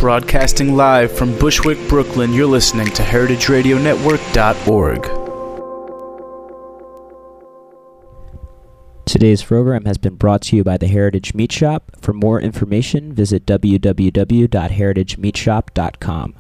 Broadcasting live from Bushwick, Brooklyn, you're listening to heritageradionetwork.org. Today's program has been brought to you by the Heritage Meat Shop. For more information, visit www.heritagemeatshop.com.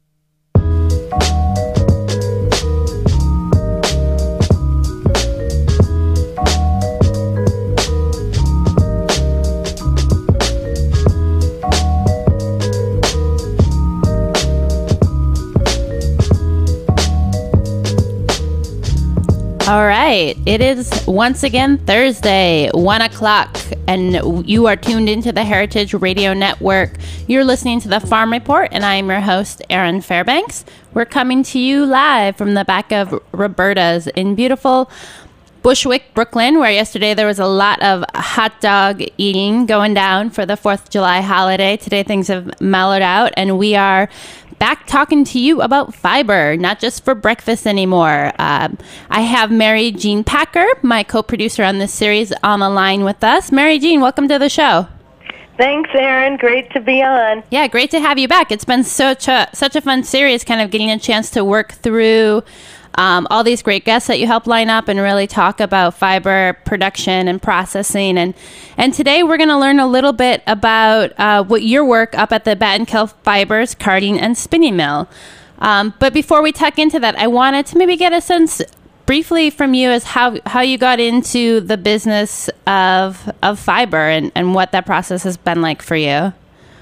All right, it is once again Thursday, 1 o'clock, and you are tuned into the Heritage Radio Network. You're listening to the Farm Report, and I'm your host, Erin Fairbanks. We're coming to you live from the back of Roberta's in beautiful Bushwick, Brooklyn, where yesterday there was a lot of hot dog eating going down for the 4th of July holiday. Today things have mellowed out, and we are back talking to you about fiber, not just for breakfast anymore. I have Mary Jean Packer, my co-producer on this series, on the line with us. Mary Jean, welcome to the show. Thanks, Erin. Great to be on. Yeah, great to have you back. It's been such a fun series, kind of getting a chance to work through all these great guests that you help line up and really talk about fiber production and processing. And today we're going to learn a little bit about what your work up at the Battenkill Fibers Carding and Spinning Mill. But before we tuck into that, I wanted to maybe get a sense briefly from you as how you got into the business of fiber and what that process has been like for you.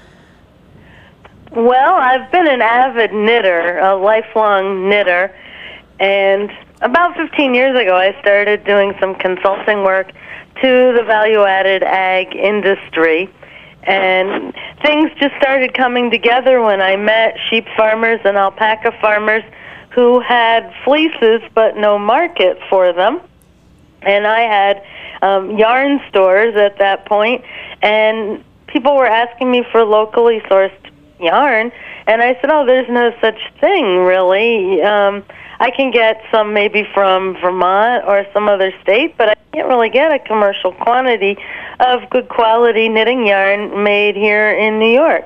Well, I've been an avid knitter, a lifelong knitter. And about 15 years ago, I started doing some consulting work to the value-added ag industry. And things just started coming together when I met sheep farmers and alpaca farmers who had fleeces but no market for them. And I had yarn stores at that point, and people were asking me for locally sourced yarn. And I said, oh, there's no such thing, really. I can get some maybe from Vermont or some other state, but I can't really get a commercial quantity of good quality knitting yarn made here in New York.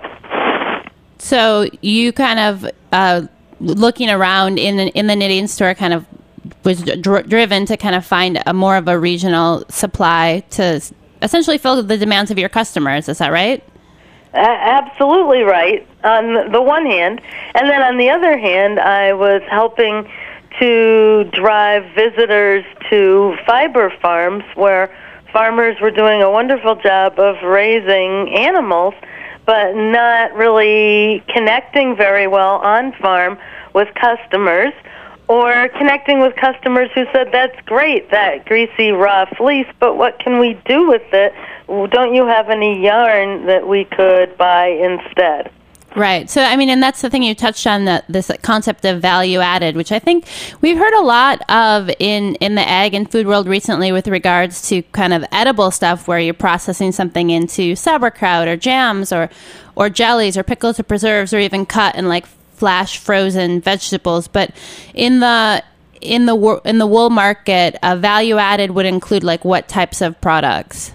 So you kind of, looking around in the knitting store, kind of was driven to kind of find a more of a regional supply to essentially fill the demands of your customers. Is that right? Absolutely right, on the one hand. And then on the other hand, I was helping to drive visitors to fiber farms where farmers were doing a wonderful job of raising animals, but not really connecting very well on farm with customers, or connecting with customers who said, that's great, that greasy raw fleece, but what can we do with it? Don't you have any yarn that we could buy instead? Right. So, I mean, and that's the thing you touched on, this concept of value added, which I think we've heard a lot of in the ag and food world recently with regards to kind of edible stuff where you're processing something into sauerkraut or jams or jellies or pickles or preserves or even cut and like flash frozen vegetables. But in the wool market, value added would include like what types of products?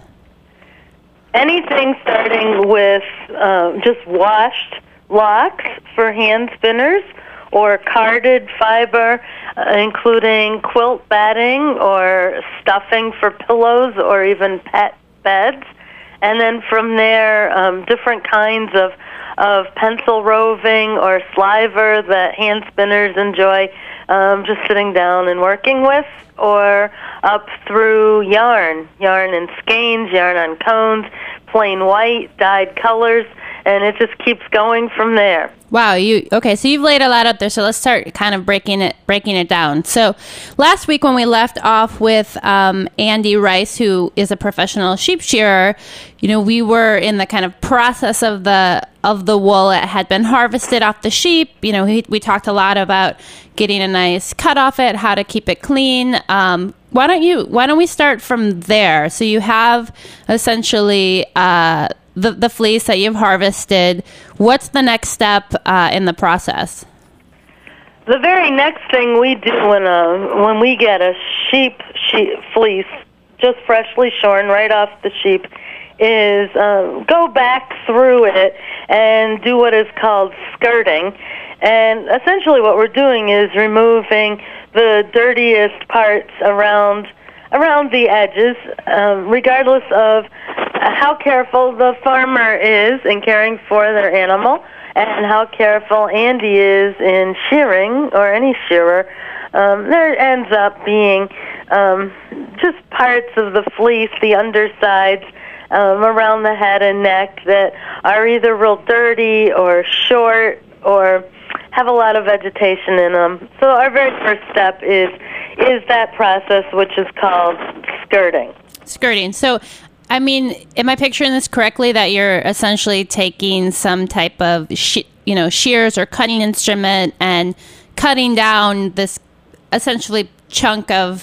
Anything starting with just washed locks for hand spinners, or carded fiber, including quilt batting or stuffing for pillows or even pet beds. And then from there, different kinds of pencil roving or sliver that hand spinners enjoy just sitting down and working with, or up through yarn and skeins, yarn on cones, plain white, dyed colors, and it just keeps going from there. Wow, so you've laid a lot out there, so let's start kind of breaking it down. So last week when we left off with Andy Rice, who is a professional sheep shearer, we were in the kind of process of the wool that had been harvested off the sheep. We talked a lot about getting a nice cut off it, how to keep it clean. Why don't we start from there? So you have essentially the fleece that you've harvested. What's the next step in the process? The very next thing we do when we get a sheep fleece just freshly shorn right off the sheep is go back through it and do what is called skirting. And essentially what we're doing is removing the dirtiest parts around the edges, regardless of how careful the farmer is in caring for their animal and how careful Andy is in shearing, or any shearer. There ends up being just parts of the fleece, the undersides, around the head and neck that are either real dirty or short or have a lot of vegetation in them. So our very first step is that process, which is called skirting. Skirting. So, I mean, am I picturing this correctly, that you're essentially taking some type of shears or cutting instrument and cutting down this essentially chunk of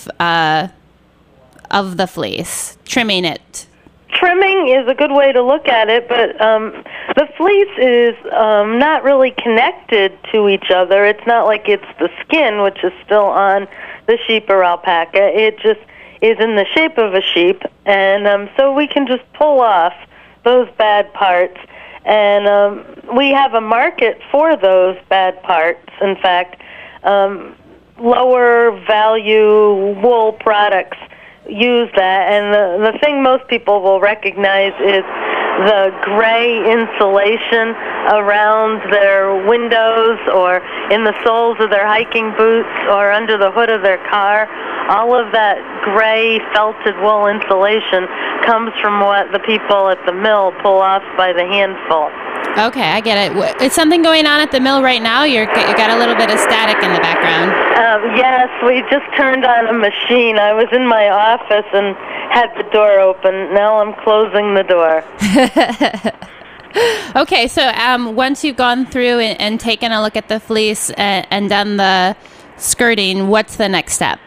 the fleece, trimming it? Trimming is a good way to look at it, but the fleece is not really connected to each other. It's not like it's the skin, which is still on the sheep or alpaca. It just is in the shape of a sheep, and so we can just pull off those bad parts. And we have a market for those bad parts. In fact, lower value wool products use that, and the thing most people will recognize is the gray insulation around their windows or in the soles of their hiking boots or under the hood of their car. All of that gray felted wool insulation comes from what the people at the mill pull off by the handful. Okay, I get it. Is something going on at the mill right now? You got a little bit of static in the background. Yes, we just turned on a machine. I was in my office and had the door open. Now I'm closing the door. Okay, so once you've gone through and taken a look at the fleece and done the skirting, what's the next step?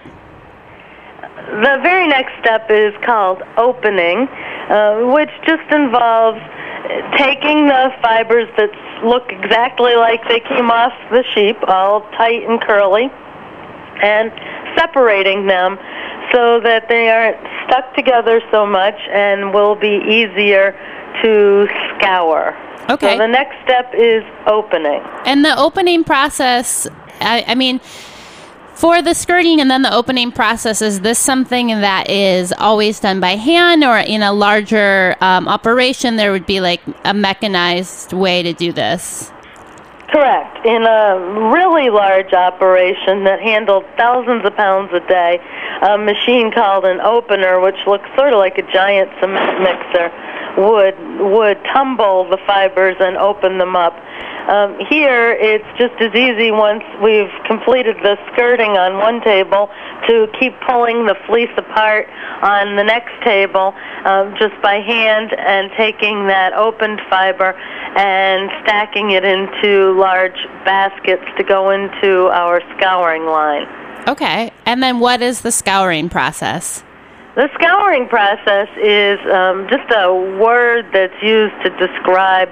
The very next step is called opening, which just involves taking the fibers that look exactly like they came off the sheep, all tight and curly, and separating them so that they aren't stuck together so much and will be easier to scour. Okay. So the next step is opening. And the opening process, I mean, for the skirting and then the opening process, is this something that is always done by hand, or in a larger operation there would be like a mechanized way to do this? Correct. In a really large operation that handled thousands of pounds a day, a machine called an opener, which looks sort of like a giant cement mixer, would tumble the fibers and open them up. Here, it's just as easy once we've completed the skirting on one table to keep pulling the fleece apart on the next table just by hand and taking that opened fiber and stacking it into large baskets to go into our scouring line. Okay. And then what is the scouring process? The scouring process is just a word that's used to describe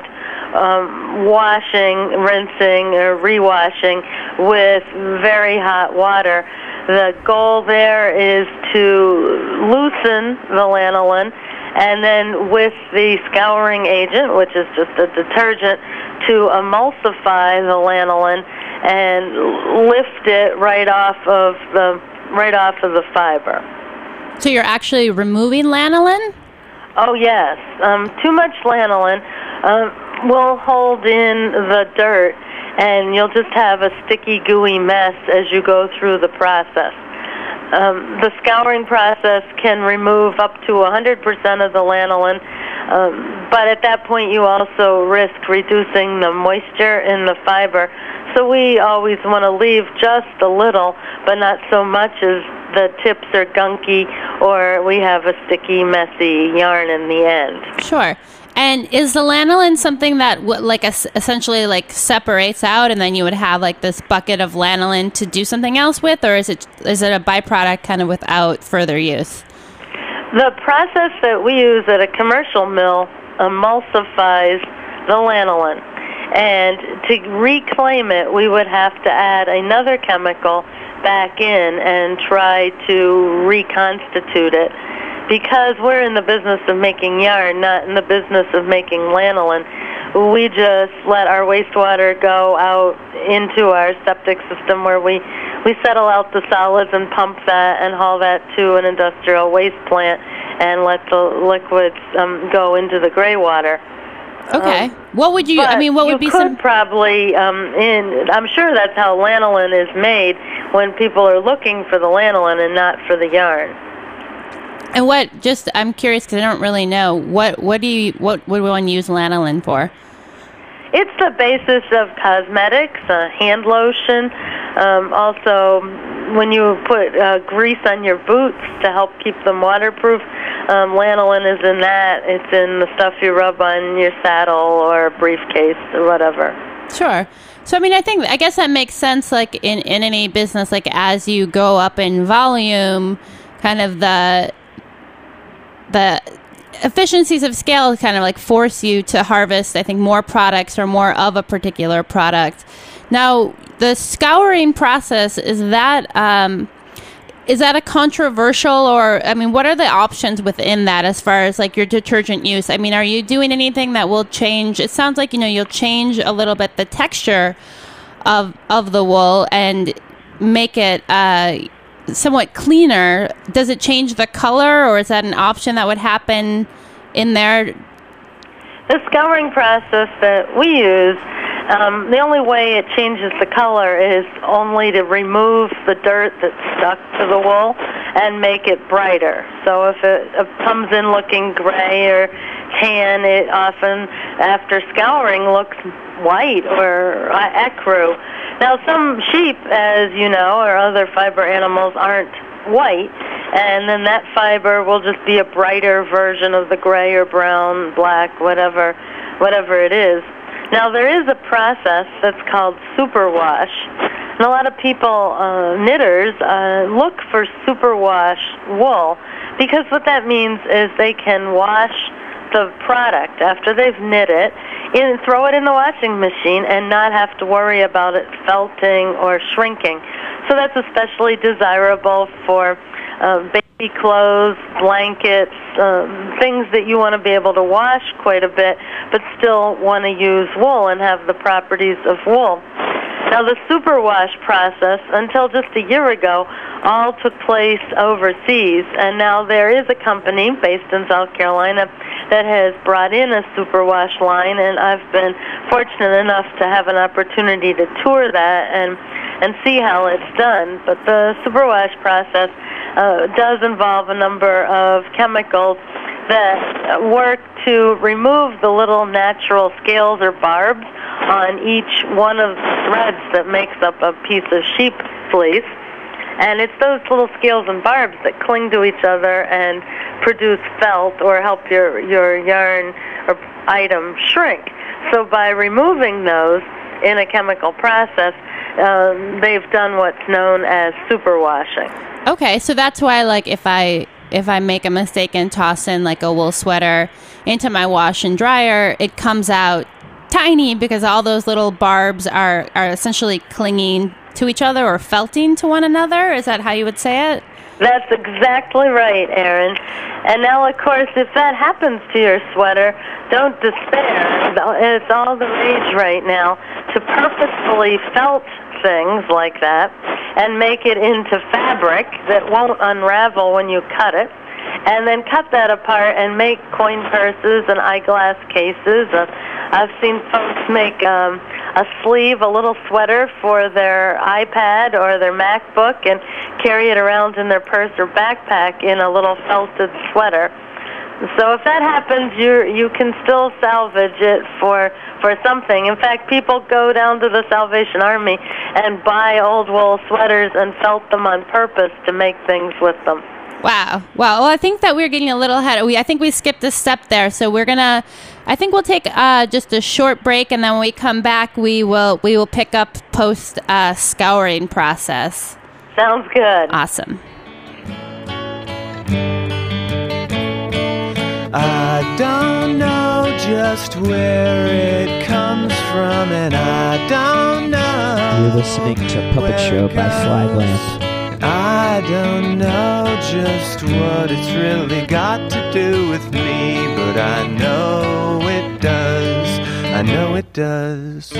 washing, rinsing, or rewashing with very hot water. The goal there is to loosen the lanolin, and then with the scouring agent, which is just a detergent, to emulsify the lanolin and lift it right off of the fiber. So you're actually removing lanolin? Oh, yes. Too much lanolin will hold in the dirt, and you'll just have a sticky, gooey mess as you go through the process. The scouring process can remove up to 100% of the lanolin, but at that point you also risk reducing the moisture in the fiber. So we always want to leave just a little, but not so much as the tips are gunky or we have a sticky, messy yarn in the end. Sure. And is the lanolin something that essentially separates out, and then you would have like this bucket of lanolin to do something else with, or is it a byproduct kind of without further use? The process that we use at a commercial mill emulsifies the lanolin, and to reclaim it, we would have to add another chemical back in and try to reconstitute it. Because we're in the business of making yarn, not in the business of making lanolin, we just let our wastewater go out into our septic system where we settle out the solids and pump that and haul that to an industrial waste plant and let the liquids go into the gray water. Okay. What would you? What would be some? Probably I'm sure that's how lanolin is made when people are looking for the lanolin and not for the yarn. And what? Just I'm curious because I don't really know. What would one use lanolin for? It's the basis of cosmetics, hand lotion. Also, when you put grease on your boots to help keep them waterproof, lanolin is in that. It's in the stuff you rub on your saddle or briefcase or whatever. Sure. So, I guess that makes sense, like, in any business, like, as you go up in volume, kind of the efficiencies of scale kind of, like, force you to harvest, I think, more products or more of a particular product. Now, the scouring process, is that a controversial, or, what are the options within that as far as, like, your detergent use? Are you doing anything that will change? It sounds like, you'll change a little bit the texture of the wool and make it somewhat cleaner. Does it change the color, or is that an option that would happen in there? The scouring process that we use, the only way it changes the color is only to remove the dirt that's stuck to the wool and make it brighter. So if it comes in looking gray or tan, it often, after scouring, looks white or ecru. Now, some sheep, as you know, or other fiber animals aren't white, and then that fiber will just be a brighter version of the gray or brown, black, whatever it is. Now, there is a process that's called superwash, and a lot of people, knitters, look for superwash wool, because what that means is they can wash the product after they've knit it, throw it in the washing machine, and not have to worry about it felting or shrinking. So that's especially desirable for baby clothes, blankets, things that you want to be able to wash quite a bit, but still want to use wool and have the properties of wool. Now, the superwash process, until just a year ago, all took place overseas, and now there is a company based in South Carolina that has brought in a superwash line, and I've been fortunate enough to have an opportunity to tour that and see how it's done. But the superwash process does involve a number of chemicals that work to remove the little natural scales or barbs on each one of the threads that makes up a piece of sheep fleece. And it's those little scales and barbs that cling to each other and produce felt or help your yarn or item shrink. So by removing those in a chemical process, they've done what's known as superwashing. Okay, so that's why, like, if I make a mistake and toss in, like, a wool sweater into my wash and dryer, it comes out tiny because all those little barbs are essentially clinging to each other or felting to one another? Is that how you would say it? That's exactly right, Erin. And now, of course, if that happens to your sweater, don't despair. It's all the rage right now to purposefully felt things like that and make it into fabric that won't unravel when you cut it, and then cut that apart and make coin purses and eyeglass cases. I've seen folks make a sleeve, a little sweater for their iPad or their MacBook, and carry it around in their purse or backpack in a little felted sweater. So if that happens, you can still salvage it for something. In fact, people go down to the Salvation Army and buy old wool sweaters and felt them on purpose to make things with them. Wow. Well, I think that we're getting a little ahead. I think we skipped a step there. So I think we'll take just a short break, and then when we come back, we will pick up post scouring process. Sounds good. Awesome. I don't know just where it comes from, and I don't know. You're listening to Puppet Show by Flaglamp. I don't know just what it's really got to do with me, but I know it does. I know it does.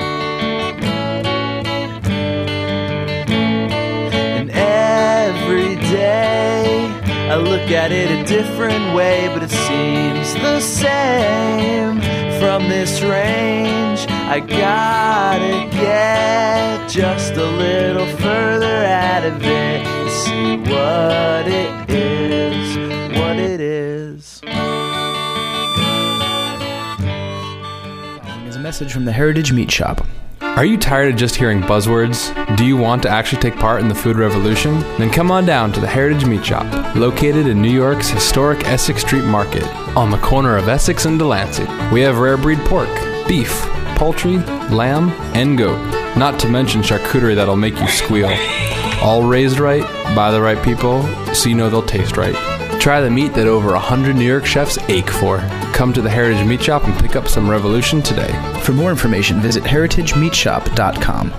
And every day I look at it a different way, but it seems the same. From this range, I gotta get just a little further out of it to see what it is, what it is. Following is a message from the Heritage Meat Shop. Are you tired of just hearing buzzwords? Do you want to actually take part in the food revolution? Then come on down to the Heritage Meat Shop, located in New York's historic Essex Street Market, on the corner of Essex and Delancey. We have rare breed pork, beef, poultry, lamb, and goat, not to mention charcuterie that'll make you squeal. All raised right, by the right people, so you know they'll taste right. Try the meat that over 100 New York chefs ache for. Come to the Heritage Meat Shop and pick up some revolution today. For more information, visit heritagemeatshop.com.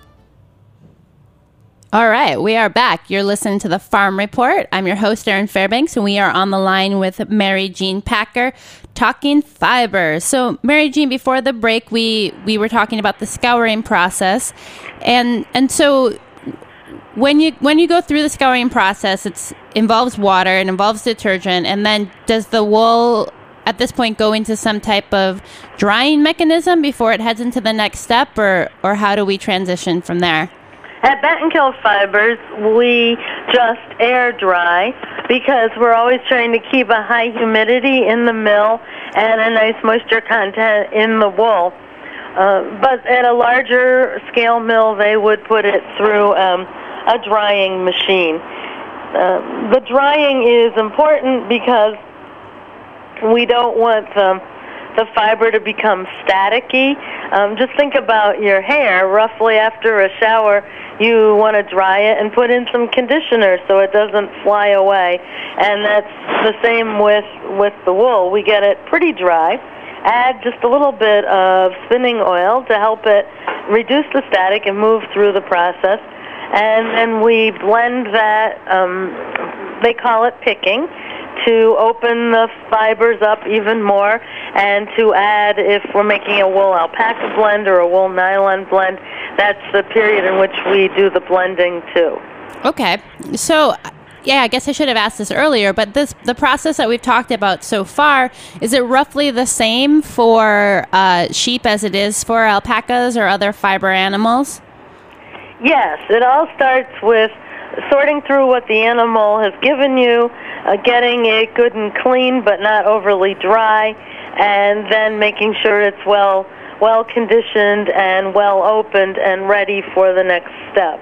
All right, we are back. You're listening to the Farm Report. I'm your host, Erin Fairbanks, and we are on the line with Mary Jean Packer, talking fiber. So, Mary Jean, before the break, we were talking about the scouring process, and so when you go through the scouring process, it involves water, it involves detergent, and then does the wool at this point go into some type of drying mechanism before it heads into the next step, or how do we transition from there? At Battenkill Fibers, we just air dry because we're always trying to keep a high humidity in the mill and a nice moisture content in the wool. But at a larger scale mill, they would put it through a drying machine. The drying is important because we don't want the fiber to become staticky. Just think about your hair. Roughly after a shower, you want to dry it and put in some conditioner so it doesn't fly away. And that's the same with the wool. We get it pretty dry. Add just a little bit of spinning oil to help it reduce the static and move through the process. And then we blend that, they call it picking, to open the fibers up even more, and to add, if we're making a wool alpaca blend or a wool nylon blend, that's the period in which we do the blending too. Okay, so yeah, I guess I should have asked this earlier, but the process that we've talked about so far, is it roughly the same for sheep as it is for alpacas or other fiber animals? Yes, it all starts with sorting through what the animal has given you, getting it good and clean but not overly dry, and then making sure it's well conditioned and well opened and ready for the next step.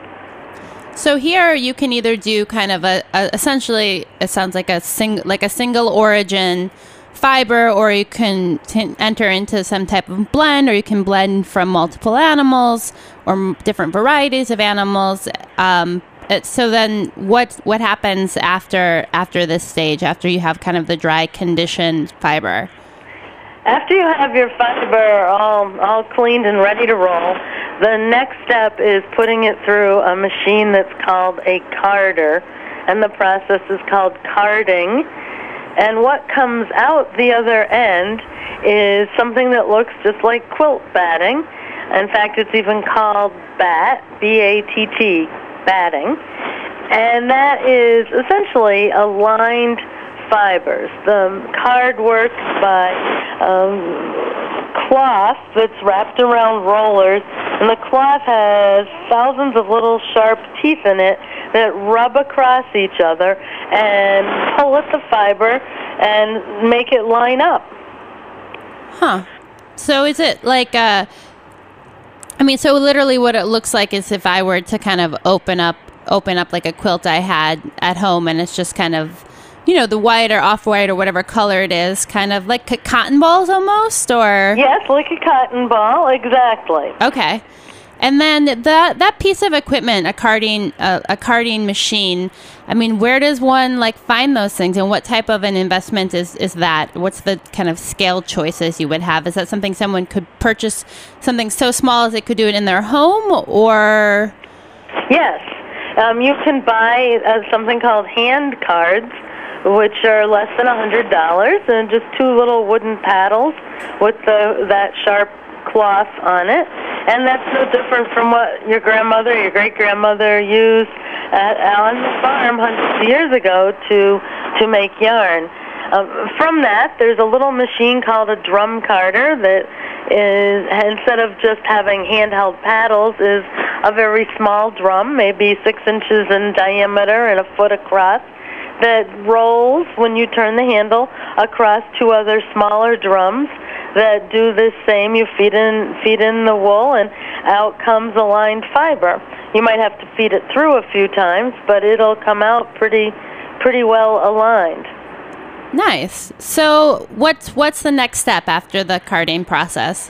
So here you can either do kind of a essentially, it sounds like a single origin fiber, or you can enter into some type of blend, or you can blend from multiple animals or different varieties of animals. So then what happens after this stage, after you have kind of the dry conditioned fiber? After you have your fiber all cleaned and ready to roll, the next step is putting it through a machine that's called a carder, and the process is called carding. And what comes out the other end is something that looks just like quilt batting. In fact, it's even called BAT, B-A-T-T, batting. And that is essentially aligned fibers. The card works by cloth that's wrapped around rollers, and the cloth has thousands of little sharp teeth in it that rub across each other and pull at the fiber and make it line up. Huh. So is it like so literally what it looks like is if I were to kind of open up like a quilt I had at home, and it's just kind of, the white or off-white or whatever color it is, kind of like cotton balls almost, or? Yes, like a cotton ball, exactly. Okay. And then that piece of equipment, a carding machine, where does one find those things, and what type of an investment is that? What's the kind of scale choices you would have? Is that something someone could purchase, something so small as they could do it in their home, or? Yes. You can buy something called hand cards which are less than $100, and just 2 little wooden paddles with that sharp cloth on it. And that's no different from what your grandmother, your great-grandmother used on the farm hundreds of years ago to make yarn. From that, there's a little machine called a drum carder that is, instead of just having handheld paddles, is a very small drum, maybe 6 inches in diameter and a foot across, that rolls when you turn the handle across 2 other smaller drums that do the same. You feed in the wool, and out comes a lined fiber. You might have to feed it through a few times, but it'll come out pretty well aligned. Nice. So what's the next step after the carding process?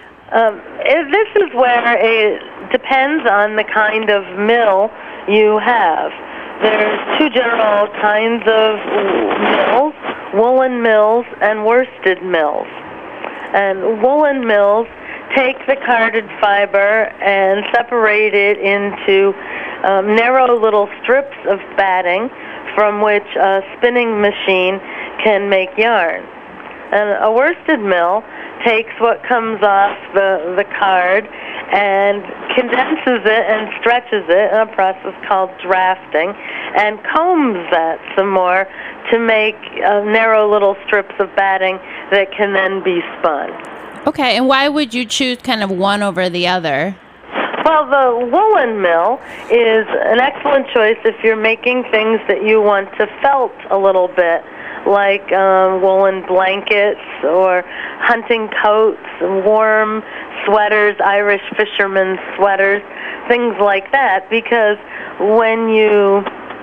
This is where it depends on the kind of mill you have. There's 2 general kinds of mills, woolen mills and worsted mills. And woolen mills take the carded fiber and separate it into narrow little strips of batting from which a spinning machine can make yarn. And a worsted mill takes what comes off the card and condenses it and stretches it in a process called drafting, and combs that some more to make narrow little strips of batting that can then be spun. Okay, and why would you choose kind of one over the other? Well, the woolen mill is an excellent choice if you're making things that you want to felt a little bit, like woolen blankets or hunting coats, warm sweaters, Irish fishermen's sweaters, things like that, because when you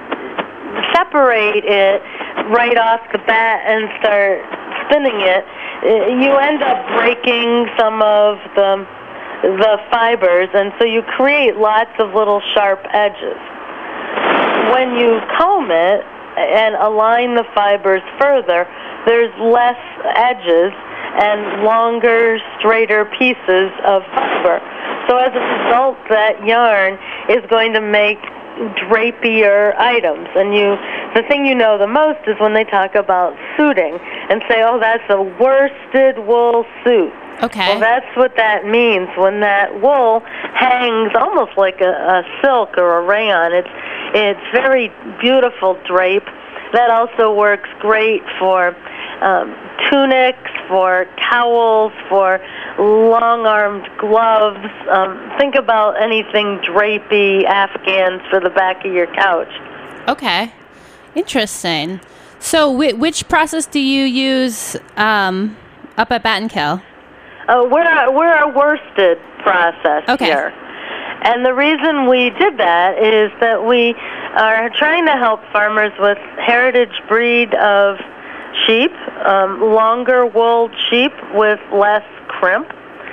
separate it right off the bat and start spinning it, you end up breaking some of the fibers, and so you create lots of little sharp edges. When you comb it and align the fibers further, there's less edges and longer, straighter pieces of fiber. So as a result, that yarn is going to make drapier items. And the thing you know the most is when they talk about suiting and say, oh, that's a worsted wool suit. Okay. Well, that's what that means. When that wool hangs almost like a silk or a rayon, it's very beautiful drape. That also works great for tunics, for towels, for long-armed gloves. Think about anything drapey, Afghans for the back of your couch. Okay. Interesting. So which process do you use up at Battenkill? We're a worsted process here. And the reason we did that is that we are trying to help farmers with heritage breed of sheep, longer wool sheep with less crimp.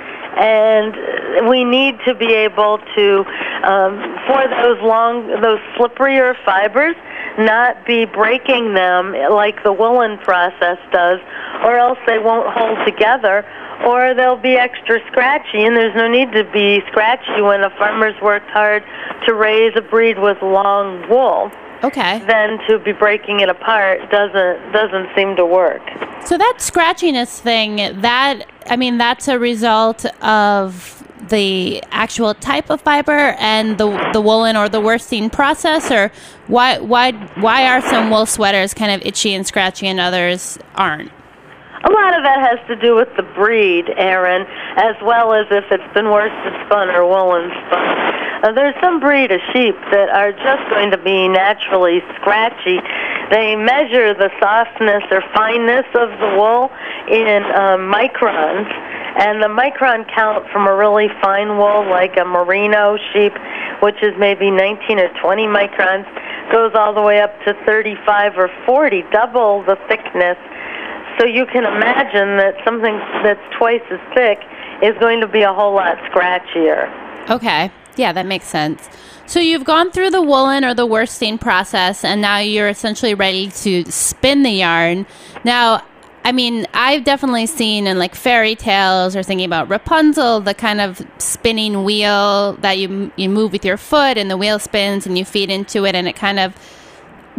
And we need to be able to, for those slipperier fibers, not be breaking them like the woolen process does, or else they won't hold together, or they'll be extra scratchy, and there's no need to be scratchy when a farmer's worked hard to raise a breed with long wool. Okay. Then to be breaking it apart doesn't seem to work. So that scratchiness thing, that's a result of the actual type of fiber and the woolen or the worsting process, or why are some wool sweaters kind of itchy and scratchy and others aren't? A lot of that has to do with the breed, Erin, as well as if it's been worsted spun or woolen spun. There's some breed of sheep that are just going to be naturally scratchy. They measure the softness or fineness of the wool in microns, and the micron count from a really fine wool like a merino sheep, which is maybe 19 or 20 microns, goes all the way up to 35 or 40, double the thickness. So you can imagine that something that's twice as thick is going to be a whole lot scratchier. Okay. Yeah, that makes sense. So you've gone through the woolen or the worsting process, and now you're essentially ready to spin the yarn. Now, I've definitely seen in like fairy tales or thinking about Rapunzel, the kind of spinning wheel that you move with your foot, and the wheel spins and you feed into it, and it kind of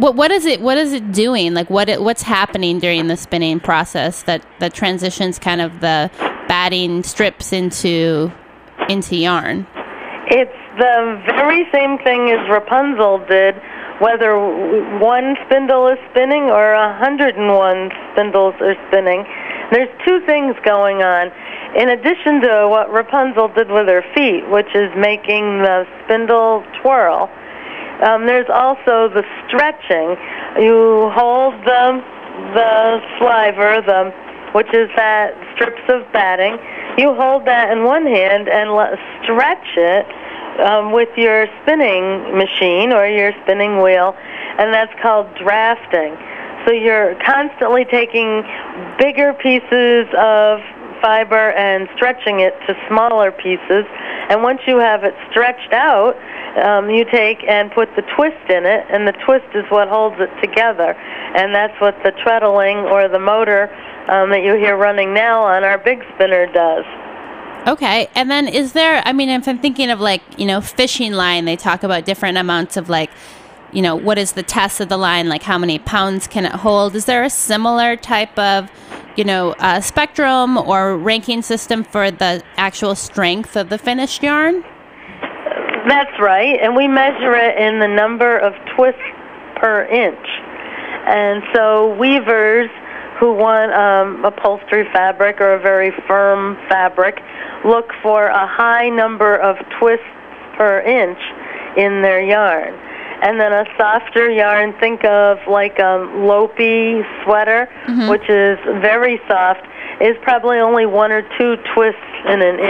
What is it doing? Like what's happening during the spinning process that transitions kind of the batting strips into yarn? It's the very same thing as Rapunzel did, whether one spindle is spinning or 101 spindles are spinning. There's two things going on. In addition to what Rapunzel did with her feet, which is making the spindle twirl, there's also the stretching. You hold the sliver, which is that strips of batting. You hold that in one hand and stretch it with your spinning machine or your spinning wheel, and that's called drafting. So you're constantly taking bigger pieces of fiber and stretching it to smaller pieces, and once you have it stretched out, you take and put the twist in it, and the twist is what holds it together, and that's what the treadling or the motor that you hear running now on our big spinner does. Okay, and then is there, I mean, if I'm thinking of fishing line, they talk about different amounts of what is the test of the line, like how many pounds can it hold? Is there a similar type of, spectrum or ranking system for the actual strength of the finished yarn? That's right, and we measure it in the number of twists per inch. And so weavers who want upholstery fabric or a very firm fabric look for a high number of twists per inch in their yarn. And then a softer yarn, think of like a Lopi sweater, which is very soft, is probably only 1 or 2 twists in an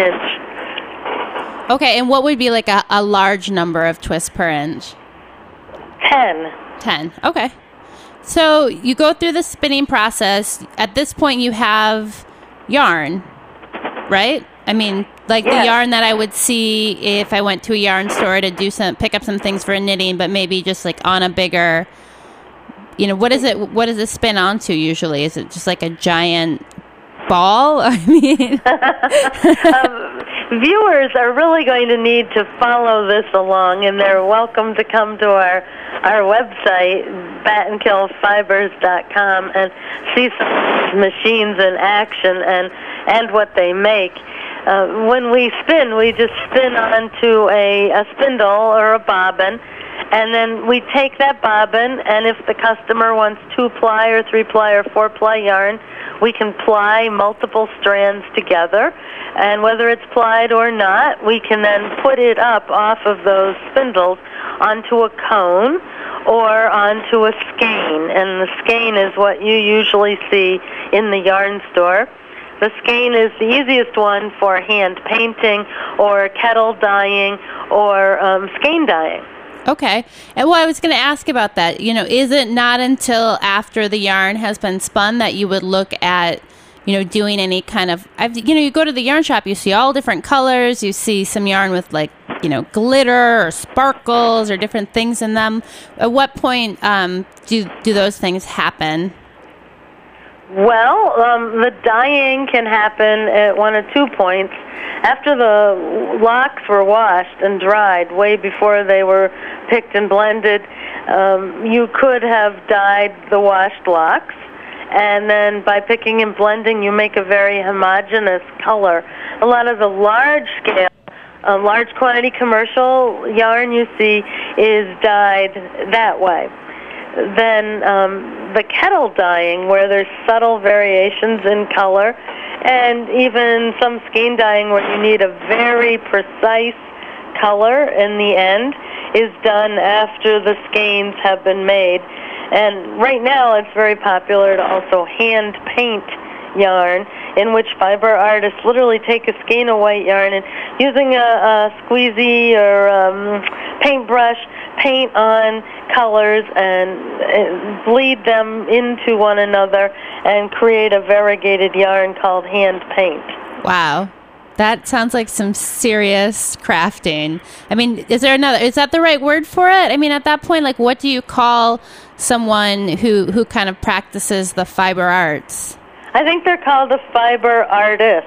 inch. Okay, and what would be like a large number of twists per inch? 10. 10, okay. So you go through the spinning process. At this point, you have yarn, right? I mean, like the yarn that I would see if I went to a yarn store to pick up some things for knitting, but maybe just like on a bigger, what does it spin onto usually? Is it just like a giant ball? I mean, viewers are really going to need to follow this along, and they're welcome to come to our website, batandkillfibers.com, and see some machines in action and what they make. When we spin, we just spin onto a spindle or a bobbin, and then we take that bobbin, and if the customer wants 2-ply or 3-ply or 4-ply yarn, we can ply multiple strands together, and whether it's plied or not, we can then put it up off of those spindles onto a cone or onto a skein, and the skein is what you usually see in the yarn store. The skein is the easiest one for hand painting or kettle dyeing or skein dyeing. Okay. And I was going to ask about that. Is it not until after the yarn has been spun that you would look at, doing any kind of, you go to the yarn shop, you see all different colors, you see some yarn with glitter or sparkles or different things in them. At what point do those things happen? Well, the dyeing can happen at 1 or 2 points. After the locks were washed and dried, way before they were picked and blended, you could have dyed the washed locks, and then by picking and blending, you make a very homogeneous color. A lot of the large-scale, large quantity commercial yarn you see is dyed that way. Then the kettle dyeing, where there's subtle variations in color, and even some skein dyeing where you need a very precise color in the end, is done after the skeins have been made. And right now it's very popular to also hand paint yarn, in which fiber artists literally take a skein of white yarn and using a squeegee or paintbrush, paint on colors and bleed them into one another and create a variegated yarn called hand paint. Wow. That sounds like some serious crafting. I mean, is that the right word for it? I mean, at that point, what do you call someone who kind of practices the fiber arts? I think they're called a fiber artist.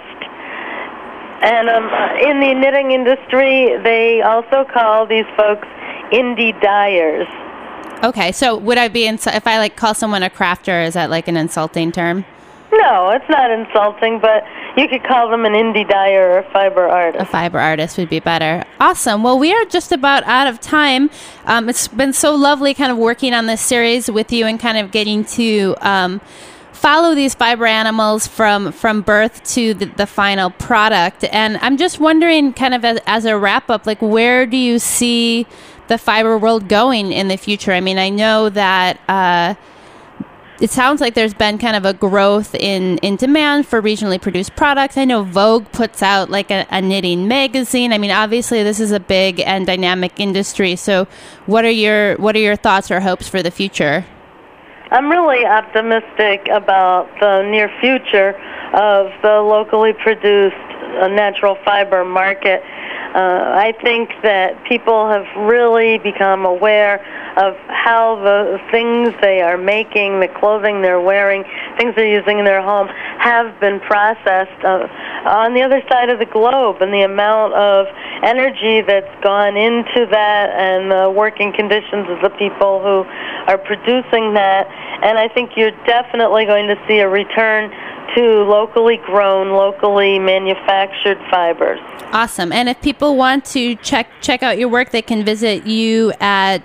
And in the knitting industry, they also call these folks indie dyers. Okay, so would I be if I like call someone a crafter? Is that like an insulting term? No, it's not insulting, but you could call them an indie dyer or a fiber artist. A fiber artist would be better. Awesome. Well, we are just about out of time. It's been so lovely kind of working on this series with you and kind of getting to follow these fiber animals from birth to the final product. And I'm just wondering, kind of as a wrap-up, like where do you see the fiber world going in the future? I mean, I know that it sounds like there's been kind of a growth in demand for regionally produced products. I know Vogue puts out like a knitting magazine. I mean, obviously this is a big and dynamic industry. So what are your thoughts or hopes for the future? I'm really optimistic about the near future of the locally produced natural fiber market. I think that people have really become aware of how the things they are making, the clothing they're wearing, things they're using in their home, have been processed on the other side of the globe, and the amount of energy that's gone into that and the working conditions of the people who are producing that. And I think you're definitely going to see a return to locally grown, locally manufactured fibers. Awesome. And if people want to check out your work, they can visit you at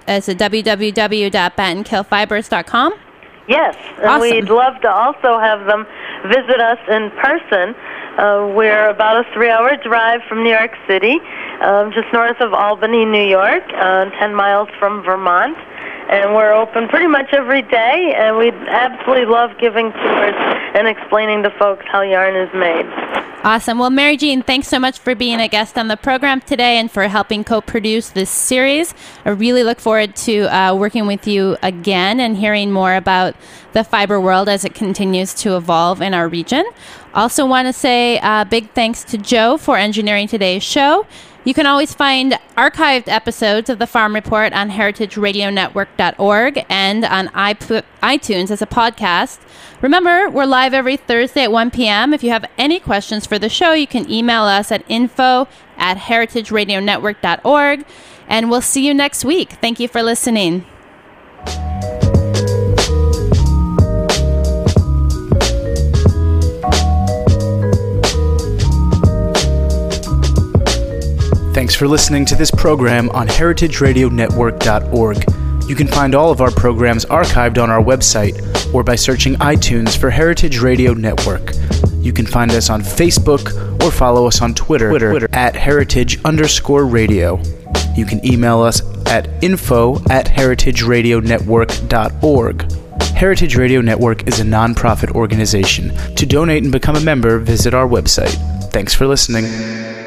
www.battenkillfibers.com? Yes. And awesome. We'd love to also have them visit us in person. We're about a 3-hour drive from New York City, just north of Albany, New York, 10 miles from Vermont. And we're open pretty much every day, and we'd absolutely love giving tours and explaining to folks how yarn is made. Awesome. Well, Mary Jean, thanks so much for being a guest on the program today and for helping co-produce this series. I really look forward to working with you again and hearing more about the fiber world as it continues to evolve in our region. Also want to say big thanks to Joe for engineering today's show. You can always find archived episodes of the Farm Report on heritageradionetwork.org and on iTunes as a podcast. Remember, we're live every Thursday at 1 p.m. If you have any questions for the show, you can email us at info@heritageradionetwork.org. And we'll see you next week. Thank you for listening. Thanks for listening to this program on heritageradionetwork.org. You can find all of our programs archived on our website or by searching iTunes for Heritage Radio Network. You can find us on Facebook or follow us on Twitter at @heritage_radio. You can email us at info@heritageradionetwork.org. Heritage Radio Network is a nonprofit organization. To donate and become a member, visit our website. Thanks for listening.